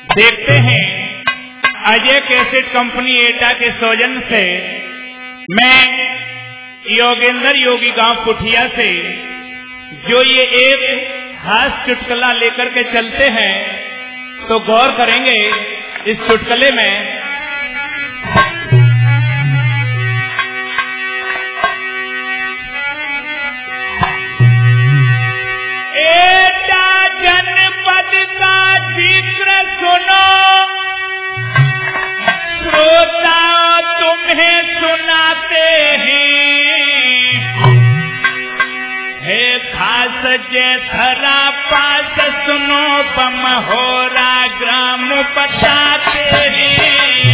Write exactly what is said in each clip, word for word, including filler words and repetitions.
देखते हैं Ajay cassette company एटा के सौजन से मैं योगेंद्र योगी गांव कुठिया से जो ये एक खास चुटकुला लेकर के चलते हैं, तो गौर करेंगे इस चुटकुले में। एटा जनपद का जिक्र सुनो, श्रोता तुम्हें सुनाते हैं। हे खास जेठरा पास सुनो, बमहोरा ग्राम बताते हैं।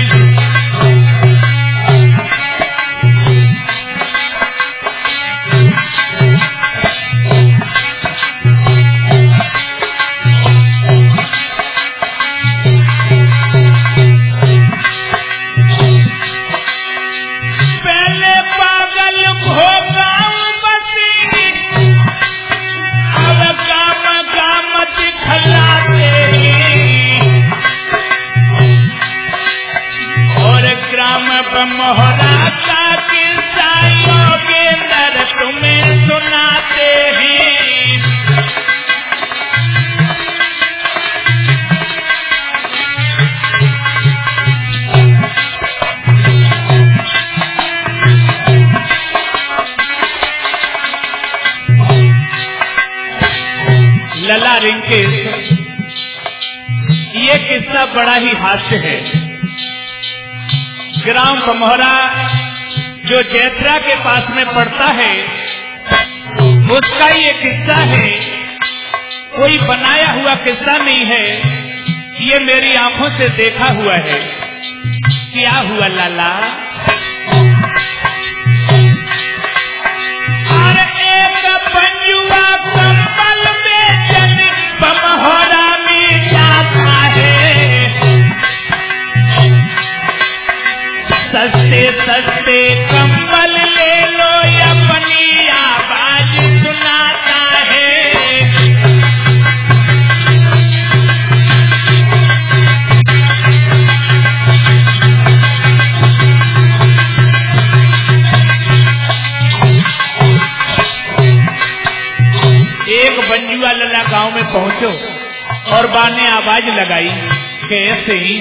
मोहरा का किस्सा योगेंद्र तुम्हें सुनाते हैं। लला रिंकेश, ये किस्सा बड़ा ही हास्य है। ग्राम बमहोरा जो जैत्रा के पास में पड़ता है, उसका ये किस्सा है। कोई बनाया हुआ किस्सा नहीं है, ये मेरी आंखों से देखा हुआ है। क्या हुआ लाला? और एक पंजुआ कंबल बेचन बमहोरा में जाता है। सस्ते सस्ते कंबल ले लो, अपनी आवाज सुनाता है। एक बंजुआ लला गांव में पहुंचो और बा ने आवाज लगाई कि ऐसे ही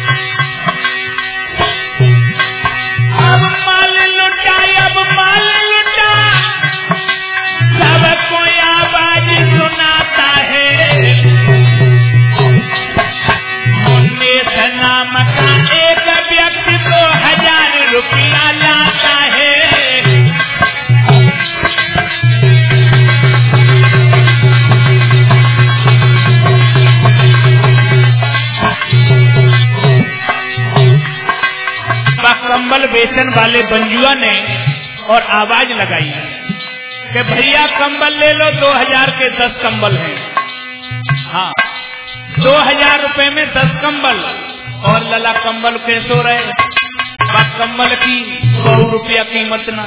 अब माल लुटा, अब माल लुटा, सब कोई आवाज सुनाता है। मुन्नेश नाम का एक व्यक्ति दो हजार रुपया लाता है। कंबल बेचन वाले बंजुआ ने और आवाज लगाई कि भैया कंबल ले लो, दो हजार के दस कंबल हैं। हाँ, दो हजार रुपए में दस कंबल। और लला कंबल कैसे हो रहे? कंबल की सौ रुपया कीमत ना।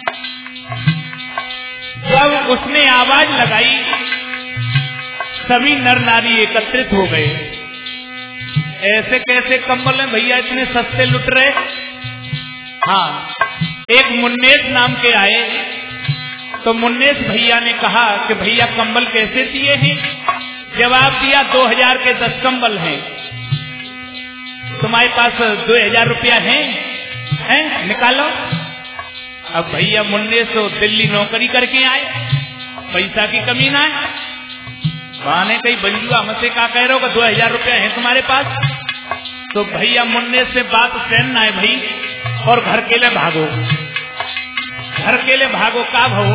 जब उसने आवाज लगाई, सभी नर नारी एकत्रित हो गए। ऐसे कैसे कंबल हैं भैया, इतने सस्ते लुट रहे? हाँ, एक मुन्नेश नाम के आए तो मुन्नेश भैया ने कहा कि भैया कंबल कैसे दिए हैं? जवाब दिया दो हजार के दस कंबल हैं। तुम्हारे पास दो हजार रुपया है? हैं? निकालो। अब भैया मुन्नेश तो दिल्ली नौकरी करके आए, पैसा की कमी ना है। बहाने कहीं बंजुआ हमसे क्या कह रहे हो, दो हजार रुपया है तुम्हारे पास? तो भैया मुन्नेश से बात सहन ना है भाई, और घर के लिए भागो, घर के लिए भागो। का भागो?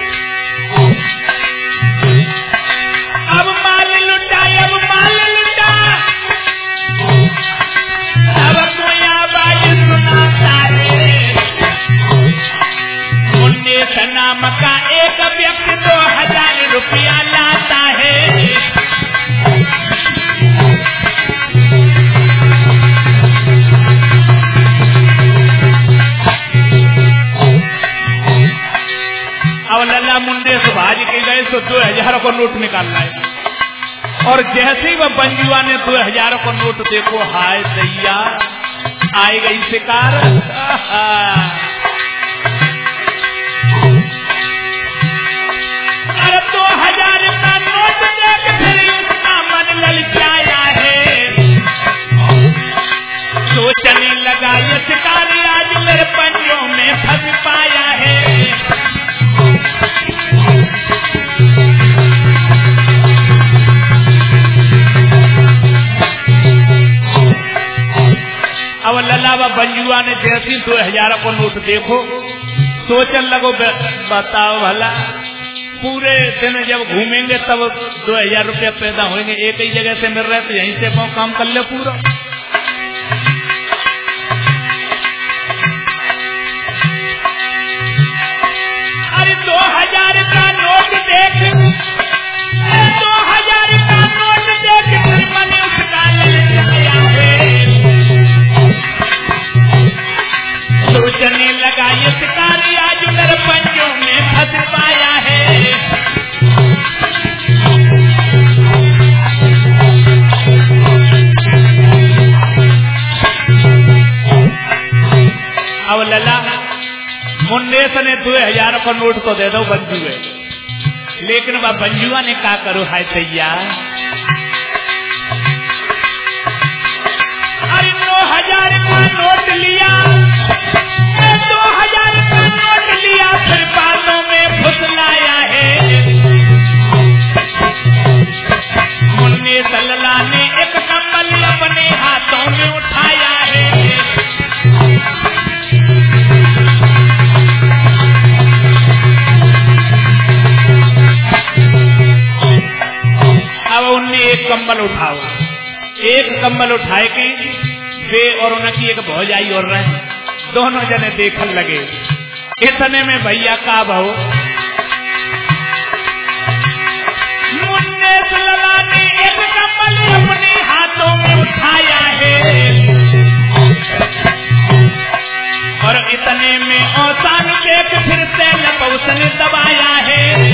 अब माल लुटा, अब माल लुटा, अब कोई आवाज सुनाता है। मुन्नेश नाम का एक व्यक्ति दो हजार रुपया लाता है। अब लल्ला मुंडे से भाज के गए तो दो हजार को नोट निकालना है। और जैसे ही वह बंजुआ ने दो हजार को नोट देखो, हाय दैया आए गई शिकार। अरे दो हजार का नोट देख फिर उसका मन ललचाया है, सोचने लगा ये शिकारी आज मेरे पंजों में फंस पाया है। अब लला व बंजुआ ने जैसी दो हजार को नोट देखो, सोचने लगो बताओ भला पूरे दिन जब घूमेंगे तब दो हजार रुपया पैदा होंगे, एक ही जगह से मिल रहे तो यहीं से काम कर ले पूरा। अरे दो हजार का नोट देख, दो हजार का नोट देख फिर मन उसका ललचाया है, सोचने लगा ये शिकारी आज मेरे पंजों में फंस पाया है। अब लला मुन्नेस ने दो हजार का नोट तो दे दो बंजुए, लेकिन वह बंजुआ ने क्या करो हाय भैया। अरे नौ हजार का नोट लिया, दो हजार का नोट लिया फिर बालों में फुसलाया है। मुन्ने सल्ला ने एक कंबल अपने हाथों में उठाया है, अब उनने एक कंबल उठाओ, एक कंबल उठाए के वे और उनकी एक भौजाई और रहे, दोनों जने देखने लगे। इतने में भैया का भाव मुन्ने सल्ला ने एक कंबल अपने हाथों में उठाया है, और इतने में औसान देख फिर से लब उसने दबाया है।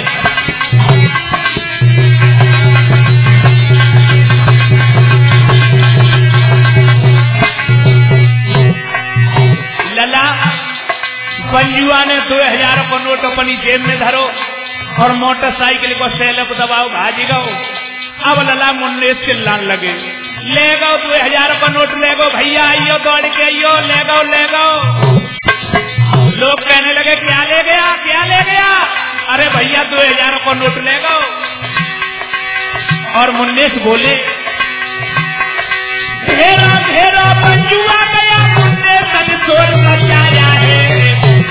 लला बंजुआ ने दो हजार को नोट अपनी जेब में धरो और मोटरसाइकिल को सेलप दबाओ भाजी गो। अब लला मुन्ने चिल्लाने लगे, ले गो दो हजार को नोट ले गो भैया, आइयो दौड़ के आइयो, ले गो ले गो। लोग कहने लगे क्या ले गया क्या ले गया, अरे भैया दो हजार को नोट ले गो। और मुन्ने से बोले घेरा घेरा बंजुआ गया, मुन्ने सन शोर मचाया है,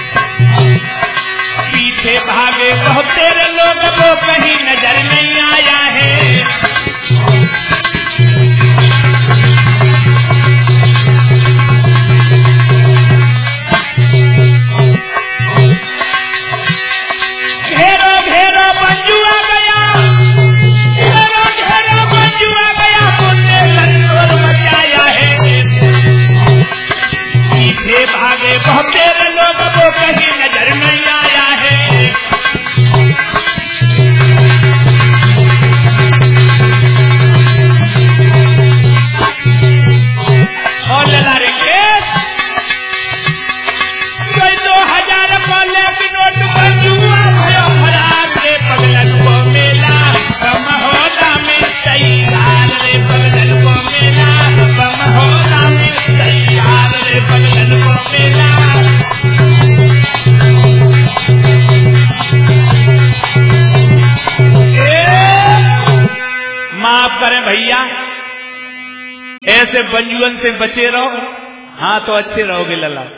पीछे भागे बहुत तेरे लोग वो कहीं नजर नहीं आया है। घेरो घेरो बंजुआ गया, घेरो घेरो बंजुआ गया, मुन्ने सन शोर मचाया है, पीछे भागे बहुत तेरे लोग वो कहीं नजर नहीं आया है। और लला रेंगे कोई दो हजार को लेके नोट बंजुआ भयो फरार रे पगलन को मेला, बम होगा में तैयार रे पगलन को मेला, बम होगा में तैयार रे पगलन को मेला। माफ करें भैया, ऐसे बंजुअन से बचे रहो, हाँ तो अच्छे रहोगे लला।